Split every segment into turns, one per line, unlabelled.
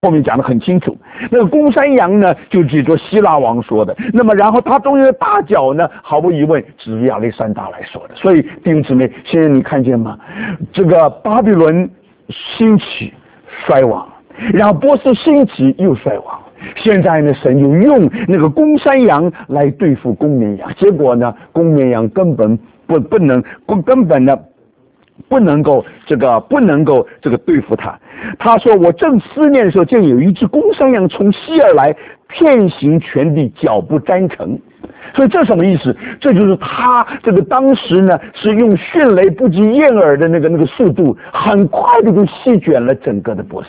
后面讲得很清楚。那个公山羊呢，就指着希腊王说的。那么然后他中间的大角呢，毫无疑问指着亚历山大来说的。所以弟兄姊妹，现在你看见吗？这个巴比伦兴起衰亡，然后波斯兴起又衰亡。现在呢，神就用那个公山羊来对付公绵羊，结果呢，公绵羊根本根本呢不能够对付他。他说：“我正思念的时候，见有一只公山羊从西而来，遍行全地，脚不沾尘。”所以这什么意思？这就是他这个当时呢是用迅雷不及掩耳的那个速度，很快的就席卷了整个的波斯。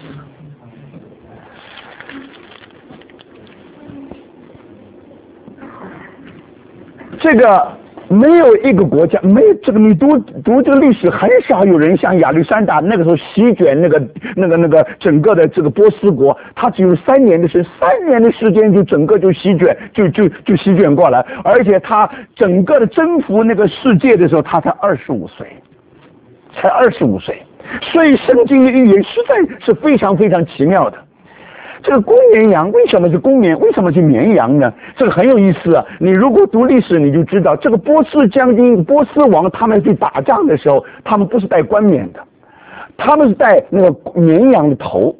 这个没有一个国家，没有这个你读这个历史，很少有人像亚历山大那个时候席卷那个整个的这个波斯国，他只有3年的时间就整个就席卷就席卷过来，而且他整个的征服那个世界的时候，他才25岁，所以圣经的预言实在是非常非常奇妙的。这个公绵羊为什么是公绵？为什么是绵羊呢？这个很有意思啊！你如果读历史，你就知道，这个波斯将军、波斯王他们去打仗的时候，他们不是戴冠冕的，他们是戴那个绵羊的头，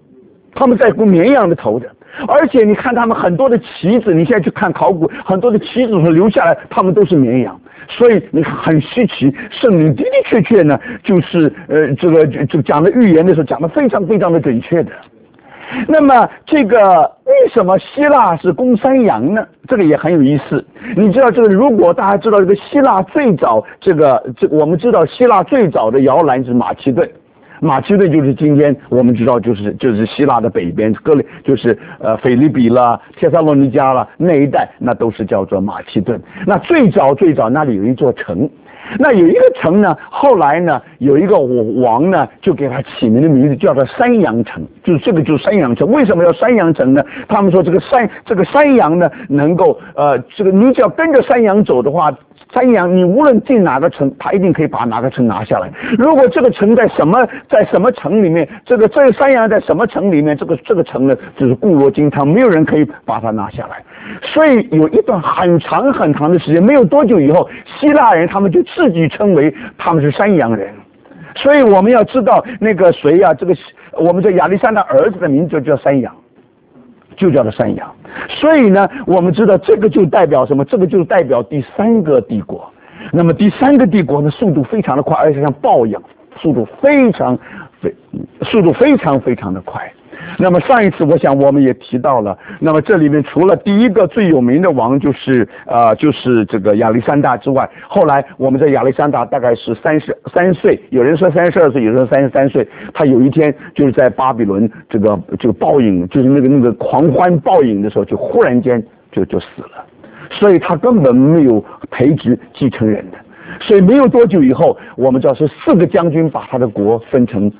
的。而且你看他们很多的旗子，你现在去看考古，很多的旗子留下来，他们都是绵羊。所以你很稀奇，圣灵的的确呢，就是这个讲的预言的时候讲的非常非常的准确的。那么这个为什么希腊是公山羊呢？这个也很有意思。你知道这个，如果大家知道这个希腊最早我们知道希腊最早的摇篮是马其顿。马其顿就是今天我们知道就是希腊的北边，就是腓立比啦、帖撒罗尼迦啦那一带，那都是叫做马其顿。那最早那里有一座城。那有一个城呢，后来呢，有一个王呢，就给他起名的名字叫做山羊城，就是山羊城。为什么要山羊城呢？他们说这个山羊呢，能够你只要跟着山羊走的话，山羊你无论进哪个城，他一定可以把哪个城拿下来。如果这个城在什么城里面，这个山羊在什么城里面，这个城呢就是固若金汤，没有人可以把它拿下来。所以有一段很长的时间，没有多久以后，希腊人他们就自己称为他们是山羊人。所以我们要知道那个谁啊，我们这亚历山大儿子的名字就叫山羊，就叫做山羊。所以呢，我们知道这个就代表什么？这个就代表第3个帝国。那么第3个帝国呢，速度非常的快，而且像豹一样，速度非常非常的快。那么上一次我想我们也提到了，那么这里面除了第一个最有名的王就是这个亚历山大之外，后来我们在亚历山大大概是33岁，有人说32岁，有人说33岁，他有一天就是在巴比伦这个暴饮，就是那个狂欢暴饮的时候，就忽然间就死了，所以他根本没有培植继承人的。所以没有多久以后，我们知道是4个将军把他的国分成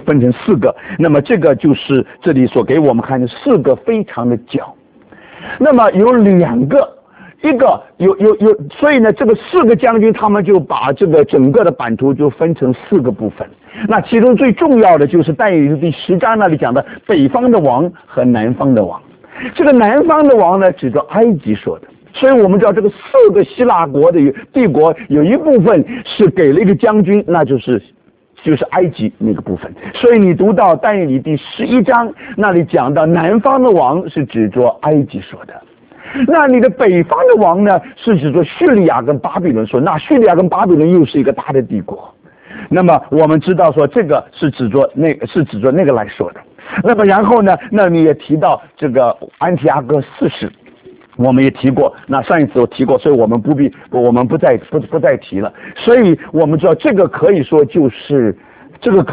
4个。那么这个就是这里所给我们看的4个非常的角。那么有2个，一个所以呢，这个4个将军他们就把这个整个的版图就分成4个部分。那其中最重要的就是但以理第10章那里讲的北方的王和南方的王。这个南方的王呢，指着埃及说的。所以我们知道这个4个希腊国的帝国有一部分是给了一个将军，那就是埃及那个部分。所以你读到但以理第11章那里讲到南方的王是指着埃及说的，那你的北方的王呢是指着叙利亚跟巴比伦说，那叙利亚跟巴比伦又是一个大的帝国。那么我们知道说这个是指着那个来说的。那么然后呢，那你也提到这个安提阿哥4世，我们也提过，那上一次我提过，所以我们不再提了。所以我们知道这个可以说就是这个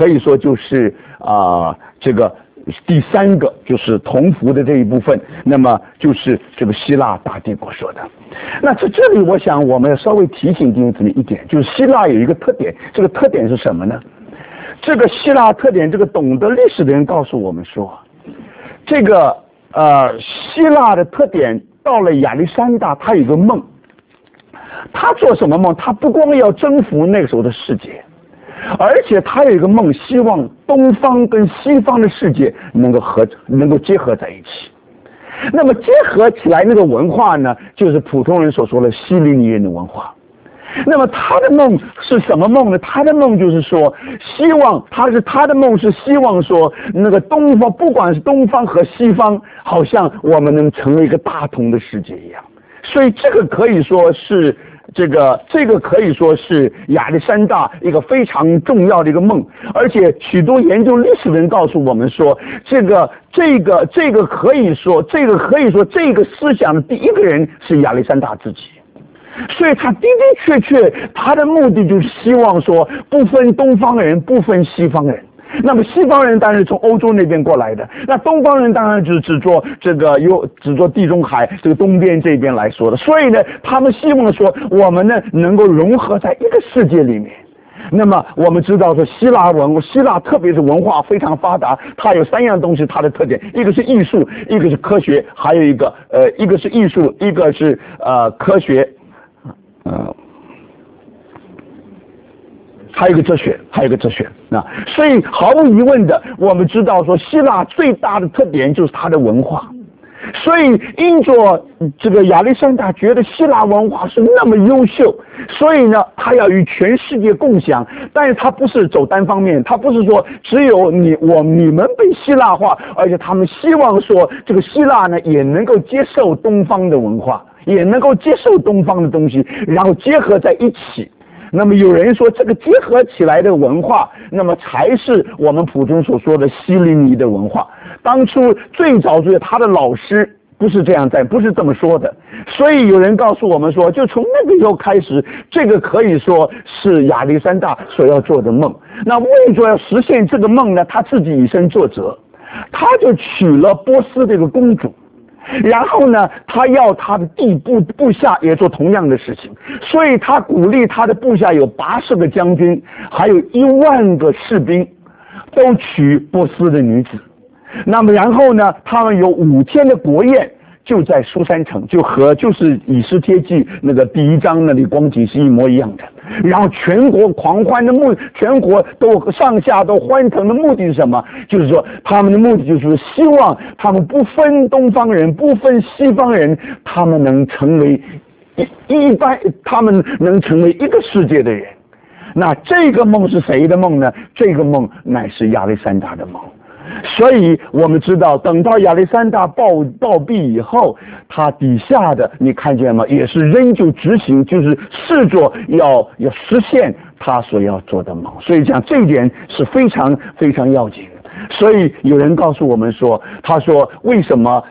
第3个就是同符的这一部分，那么就是这个希腊大帝国说的。那在这里我想我们要稍微提醒弟兄姊妹一点，就是希腊有一个特点，这个特点是什么呢？这个希腊特点，这个懂得历史的人告诉我们说，这个希腊的特点到了亚历山大，他有个梦。他做什么梦？他不光要征服那个时候的世界， 而且他有一个梦，希望东方跟西方的世界能够结合在一起。那么结合起来那个文化呢，就是普通人所说的希利尼人的文化。那么他的梦是什么梦呢？他的梦就是说，希望他的梦是希望说，那个东方，不管是东方和西方，好像我们能成为一个大同的世界一样。所以这个可以说是这个可以说是亚历山大一个非常重要的一个梦，而且许多研究历史的人告诉我们说，这个可以说这个思想的第一个人是亚历山大自己。所以他的的确确，他的目的就是希望说，不分东方人，不分西方人。那么西方人当然是从欧洲那边过来的，那东方人当然就是只做地中海这个东边这边来说的。所以呢，他们希望说，我们呢能够融合在一个世界里面。那么我们知道说，希腊特别是文化非常发达，它有3样东西，它的特点，一个是艺术，一个是科学，还有一个是艺术，一个是科学，还有一个哲学啊。所以毫无疑问的，我们知道说，希腊最大的特点就是它的文化。所以因着这个亚历山大觉得希腊文化是那么优秀，所以呢，他要与全世界共享。但是他不是走单方面，他不是说只有你们被希腊化，而且他们希望说，这个希腊呢也能够接受东方的文化，也能够接受东方的东西，然后结合在一起。那么有人说，这个结合起来的文化，那么才是我们普通所说的希利尼的文化。当初最早他的老师不是这么说的，所以有人告诉我们说，就从那个时候开始，这个可以说是亚历山大所要做的梦。那为着要实现这个梦呢，他自己以身作则，他就娶了波斯这个公主。然后呢，他要他的部下也做同样的事情，所以他鼓励他的部下有80个将军，还有1万个士兵，都娶波斯的女子。那么然后呢，他们有5天的国宴，就在苏珊城，就是以斯帖记那个第1章那里光景是一模一样的。然后全国狂欢的全国都上下都欢腾的目的是什么？就是说他们的目的就是希望他们不分东方人，不分西方人，他们能成为他们能成为一个世界的人。那这个梦是谁的梦呢？这个梦乃是亚历山大的梦。所以我们知道，等到亚历山大暴毙以后，他底下的你看见吗？也是仍旧执行，就是试着要实现他所要做的梦。所以讲这一点是非常非常要紧的。所以有人告诉我们说，他说为什么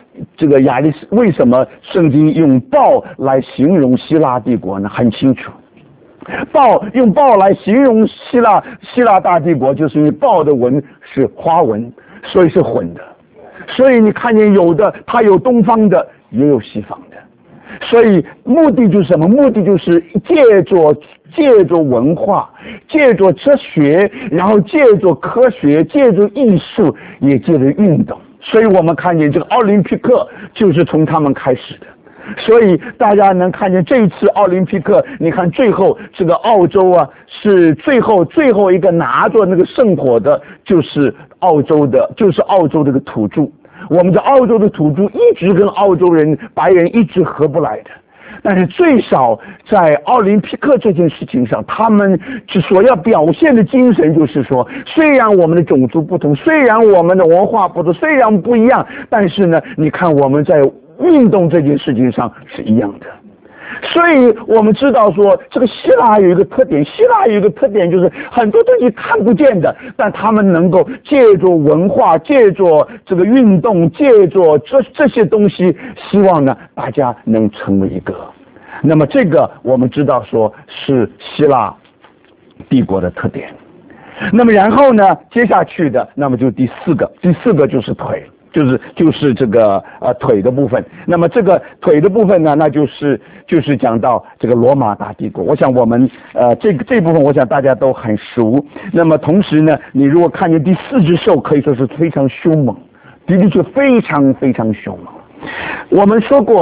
圣经用豹来形容希腊帝国呢？很清楚。用豹来形容希腊大帝国，就是因为豹的纹是花纹，所以是混的。所以你看见它有东方的，也有西方的。所以目的就是什么？目的就是借着文化，借着哲学，然后借着科学，借着艺术，也借着运动。所以我们看见这个奥林匹克就是从他们开始的。所以大家能看见这一次奥林匹克，你看最后这个澳洲啊，是最后一个拿着那个圣火的，就是澳洲这个土著。我们的澳洲的土著一直跟澳洲人白人一直合不来的，但是最少在奥林匹克这件事情上，他们所要表现的精神就是说，虽然我们的种族不同，虽然我们的文化不同，虽然不一样，但是呢，你看我们在运动这件事情上是一样的。所以我们知道说，这个希腊有一个特点就是很多东西看不见的，但他们能够借着文化，借着这个运动，借着这些东西，希望呢大家能成为一个。那么这个我们知道说是希腊帝国的特点。那么然后呢，接下去的那么就第四个就是腿。就是这个腿的部分。那么这个腿的部分呢，那就是讲到这个罗马大帝国。我想我们这部分我想大家都很熟。那么同时呢，你如果看见第4只兽，可以说是非常凶猛，的确非常非常凶猛。 我们说过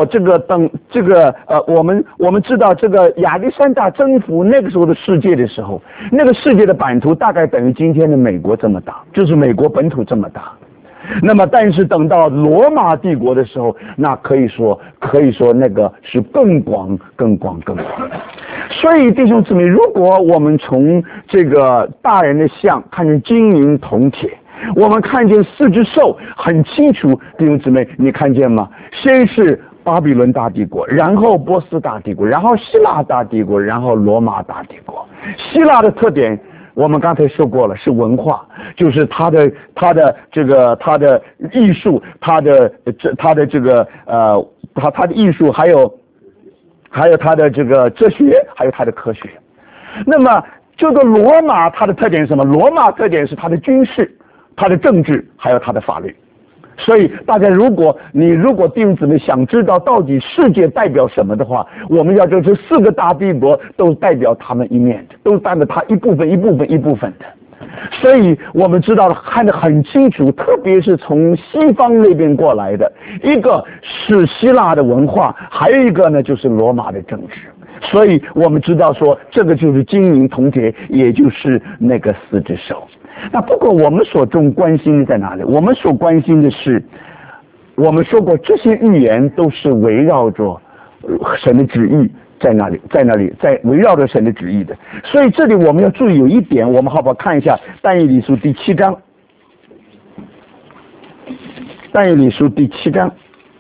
我们知道这个亚历山大征服那个时候的世界的时候，那个世界的版图大概等于今天的美国这么大，就是美国本土这么大。那么但是等到罗马帝国的时候，那可以说那个是更广。所以弟兄姊妹，如果我们从这个大人的像看见金银铜铁，我们看见四只兽很清楚，弟兄姊妹，你看见吗？先是巴比伦大帝国，然后波斯大帝国，然后希腊大帝国，然后罗马大帝国。希腊的特点我们刚才说过了，是文化，就是它的艺术，它的艺术，还有它的这个哲学，还有它的科学。那么这个罗马它的特点是什么？罗马特点是它的军事、它的政治，还有它的法律。所以大家如果弟兄姊妹想知道到底世界代表什么的话，我们要知道这四个大帝国都代表他们一面的，都代表它一部分的。所以我们知道看得很清楚，特别是从西方那边过来的，一个是希腊的文化，还有一个呢就是罗马的政治。所以我们知道说这个就是金银铜铁，也就是那个四只手。那不过我们所关心的在哪里？我们所关心的是，我们说过这些预言都是围绕着神的旨意在那里，在围绕着神的旨意的。所以这里我们要注意有一点，我们好不好看一下但以理书第7章？但以理书第7章，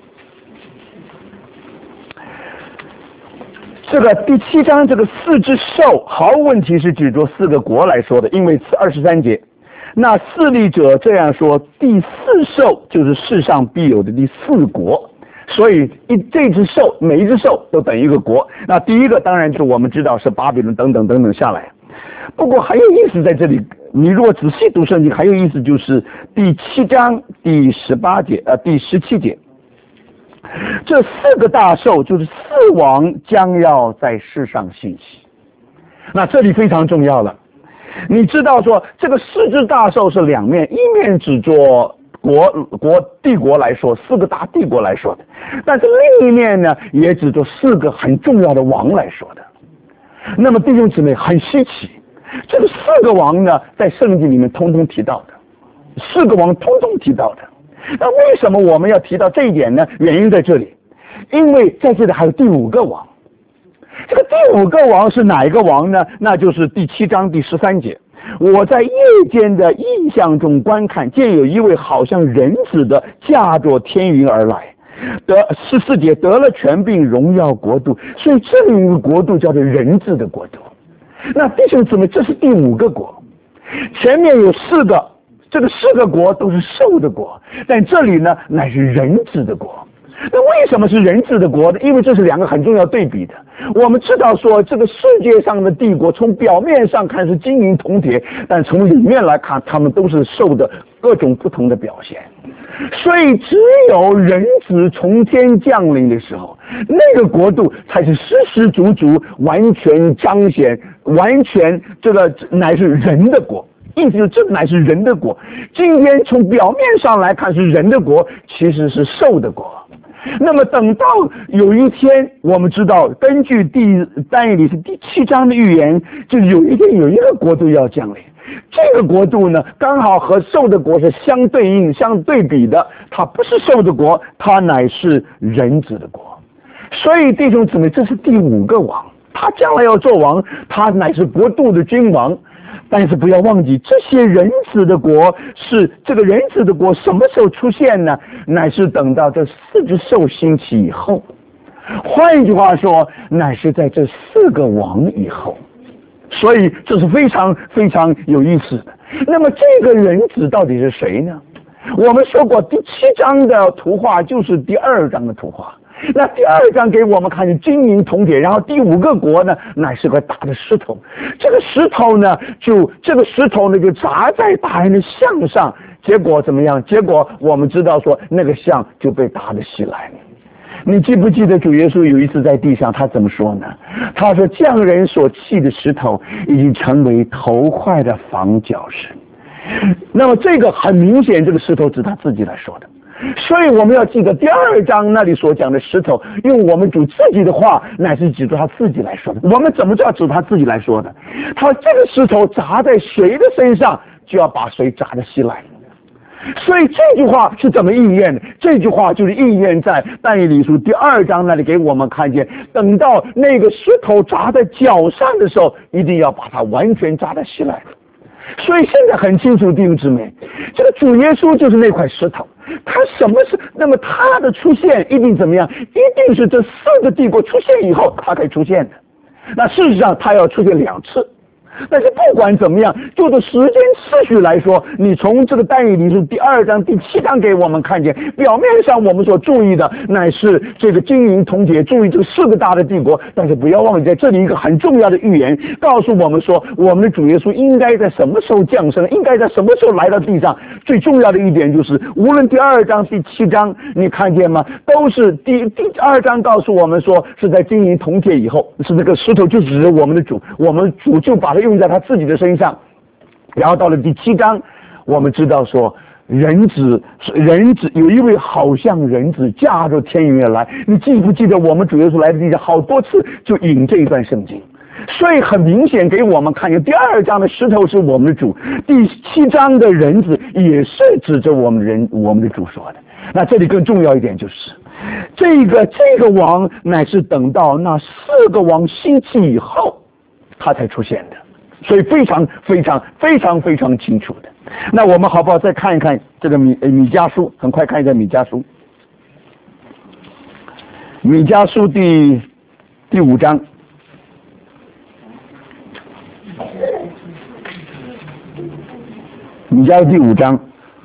这个第7章这个四只兽毫无问题是指着4个国来说的，因为23节，那4立者这样说，第4兽就是世上必有的第4国，所以这只兽每一只兽都等于一个国。那第一个当然就是我们知道是巴比伦等等下来。不过还有意思在这里，你如果仔细读圣经，还有意思就是第7章第18节第17节，这4个大兽就是4王将要在世上兴起。那这里非常重要了，你知道说这个4只大兽是两面，一面指着帝国来说，4个大帝国来说的，但是另一面呢也指着4个很重要的王来说的。那么弟兄姊妹很稀奇，这个4个王呢在圣经里面通通提到的，4个王通通提到的。那为什么我们要提到这一点呢？原因在这里，因为在这里还有第5个王。这个第5个王是哪一个王呢？那就是第7章第13节，我在夜间的异象中观看，见有一位好像人子的驾着天云而来，14节得了权柄荣耀国度。所以这里一个国度叫做人子的国度。那弟兄姊妹，这是第5个国，前面有4个，这个4个国都是兽的国，但这里呢乃是人子的国。那为什么是人子的国呢？因为这是2个很重要对比的。我们知道说这个世界上的帝国从表面上看是金银铜铁，但从里面来看他们都是兽的各种不同的表现。所以只有人子从天降临的时候，那个国度才是实实足足完全彰显，完全这个乃是人的国。意思是这乃是人的国。今天从表面上来看是人的国，其实是兽的国。那么等到有一天，我们知道根据但以理是第7章的预言，就有一天有一个国度要降临。这个国度呢刚好和兽的国是相对应相对比的，它不是兽的国，它乃是人子的国。所以弟兄姊妹，这是第5个王，他将来要做王，他乃是国度的君王。但是不要忘记，这些人子的国是这个人子的国什么时候出现呢？乃是等到这4只兽兴起以后。换一句话说，乃是在这4个王以后。所以这是非常非常有意思的。那么这个人子到底是谁呢？我们说过第7章的图画就是第2章的图画。那第2章给我们看见金银铜铁，然后第5个国呢乃是个大的石头。这个石头呢就砸在大人的像上，结果怎么样？结果我们知道说那个像就被打得稀烂。你记不记得主耶稣有一次在地上他怎么说呢？他说匠人所弃的石头已经成为头块的房角石。那么这个很明显，这个石头指他自己来说的。 所以我们要记得第2章那里所讲的石头，用我们主自己的话，乃是指着他自己来说的。我们怎么知道指着他自己来说的？他这个石头砸在谁的身上，就要把谁砸得稀烂。所以这句话是怎么应验的？这句话就是应验在但以理书第2章那里给我们看见，等到那个石头砸在脚上的时候，一定要把它完全砸得稀烂。所以现在很清楚，弟兄姊妹，这个主耶稣就是那块石头，他什么是？那么他的出现一定怎么样？一定是这4个帝国出现以后，他才出现的。那事实上，他要出现2次。但是不管怎么样，就着时间次序来说，你从这个但以理书第2章第7章给我们看见，表面上我们所注意的乃是这个金银铜铁，注意这个4个大的帝国，但是不要忘记在这里一个很重要的预言，告诉我们说，我们的主耶稣应该在什么时候降生，应该在什么时候来到地上。最重要的一点就是，无论第2章第7章，你看见吗？都是第2章告诉我们说，是在金银铜铁以后，是这个石头就指着我们的主，我们主就把它用在他自己的身上。然后到了第7章，我们知道说人子有一位好像人子驾着天云而来。你记不记得我们主耶稣来的地上好多次就引这一段圣经？所以很明显给我们看见，第2章的石头是我们的主，第7章的人子也是指着我们的主说的。那这里更重要一点就是，这个王乃是等到那4个王兴起以后，他才出现的。所以非常非常非常非常清楚的。那我们好不好再看一看这个米迦书？很快看一下米迦书。米迦书第5章。米迦书第5章。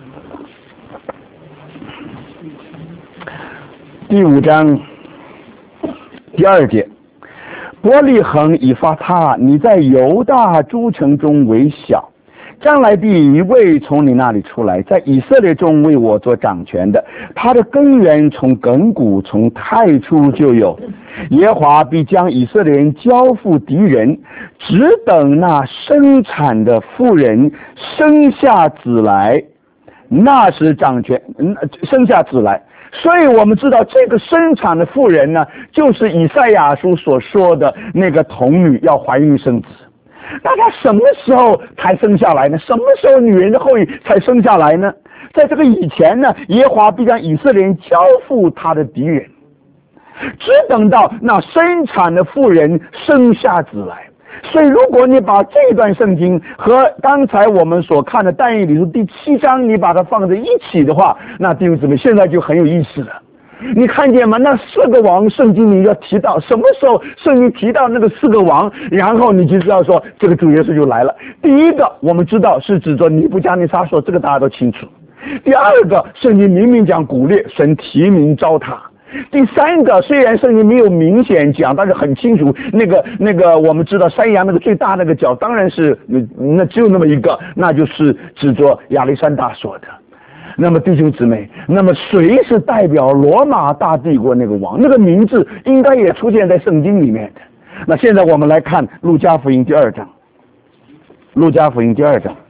第5章第2节。伯利恒以法他，你在犹大诸城中为小，将来必有一位从你那里出来，在以色列中为我做掌权的。他的根源从亘古，从太初就有。耶和华必将以色列人交付敌人，只等那生产的妇人生下子来，那时掌权，生下子来。所以我们知道这个生产的妇人呢，就是以赛亚书所说的那个童女要怀孕生子。那她什么时候才生下来呢？什么时候女人的后裔才生下来呢？在这个以前呢，耶和华必将以色列人交付他的敌人，只等到那生产的妇人生下子来。所以如果你把这段圣经和刚才我们所看的但以理书第7章你把它放在一起的话，那弟兄姊妹现在就很有意思了。你看见吗？那4个王圣经里要提到什么时候圣经提到那个4个王，然后你就知道说这个主耶稣就来了。第一个我们知道是指着尼布加尼撒，说这个大家都清楚。第2个圣经明明讲古列，神提名召他。第3个虽然圣经没有明显讲，但是很清楚，那个我们知道山羊那个最大那个角当然是那只有那么一个，那就是指着亚历山大说的。那么弟兄姊妹，那么谁是代表罗马大帝国那个王？那个名字应该也出现在圣经里面的。那现在我们来看路加福音第2章。路加福音第2章。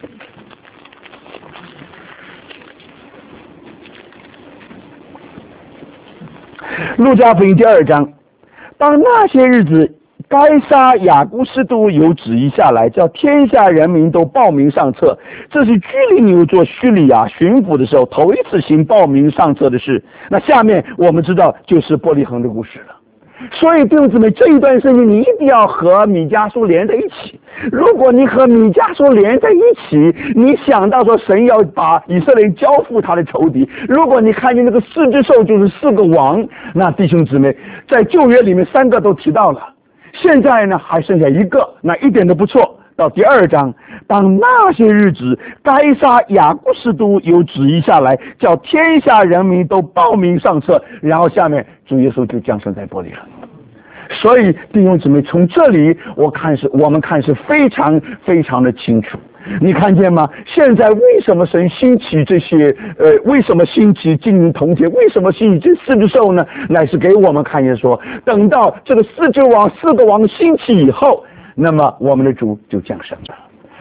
路加福音第2章，当那些日子，该撒亚古斯都有旨意下来，叫天下人民都报名上册。这是居里纽做叙利亚巡抚的时候头一次行报名上册的事。那下面我们知道就是伯利恒的故事了。所以弟兄姊妹，这一段圣经你一定要和米迦书连在一起。如果你和米迦书连在一起，你想到说神要把以色列人交付他的仇敌，如果你看见那个4只兽就是4个王，那弟兄姊妹，在旧约里面3个都提到了，现在呢还剩下1个，那一点都不错。到第2章，当那些日子，该撒亚古斯都有旨意下来，叫天下人民都报名上册，然后下面主耶稣就降生在伯利恒。所以弟兄姊妹，从这里我们看是非常非常的清楚。你看见吗？现在为什么神兴起这些为什么兴起金银铜铁？为什么兴起这4只兽呢？乃是给我们看见说，等到这个4个王兴起以后，那么我们的主就降生了。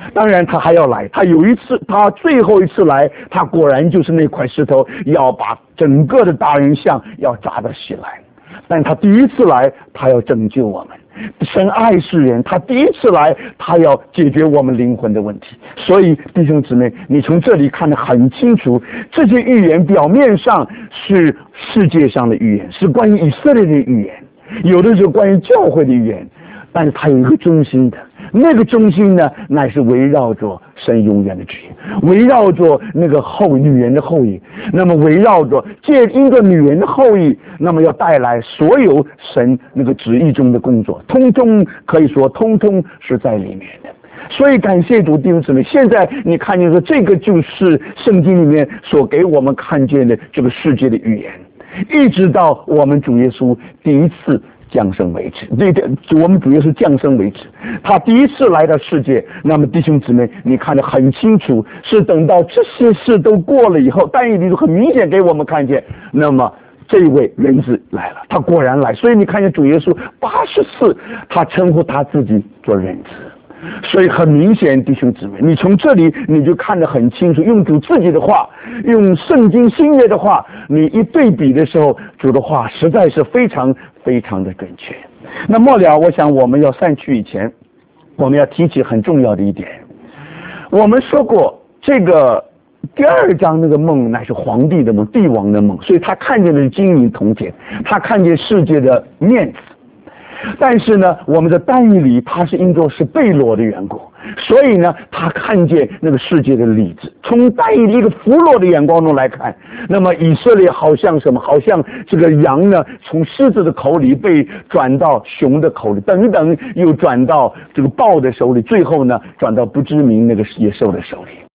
当然他还要来，他有一次，他最后一次来，他果然就是那块石头要把整个的大人像要砸得起来。但他第一次来，他要拯救我们。神爱世人，他第一次来，他要解决我们灵魂的问题。所以弟兄姊妹，你从这里看得很清楚，这些预言表面上是世界上的预言，是关于以色列的预言，有的是关于教会的预言，但是它有一个中心的，那个中心呢，乃是围绕着神永远的旨意，围绕着那个女人的后裔，那么围绕着因着女人的后裔，那么要带来所有神那个旨意中的工作，通通可以说通通是在里面的。所以感谢主弟兄姊妹，现在你看见说这个就是圣经里面所给我们看见的这个世界的预言，一直到我们主耶稣第一次降生为止，我们主耶稣降生为止，他第一次来到世界，那么弟兄姊妹，你看得很清楚，是等到这些事都过了以后，但以理就很明显给我们看见，那么这一位人子来了，他果然来，所以你看见主耶稣80次，他称呼他自己做人子。所以很明显，弟兄姊妹，你从这里你就看得很清楚，用主自己的话，用圣经新约的话，你一对比的时候，主的话实在是非常非常的准确。那末了，我想我们要散去以前，我们要提起很重要的一点。我们说过，这个第2章那个梦乃是皇帝的梦，帝王的梦，所以他看见的是金银铜钱，他看见世界的面子。但是呢，我们的但以理他是因着是被掳的缘故，所以呢，他看见那个世界的理智。从但以理一个俘虏的眼光中来看，那么以色列好像什么？好像这个羊呢，从狮子的口里被转到熊的口里，等等，又转到这个豹的手里，最后呢，转到不知名那个野兽的手里。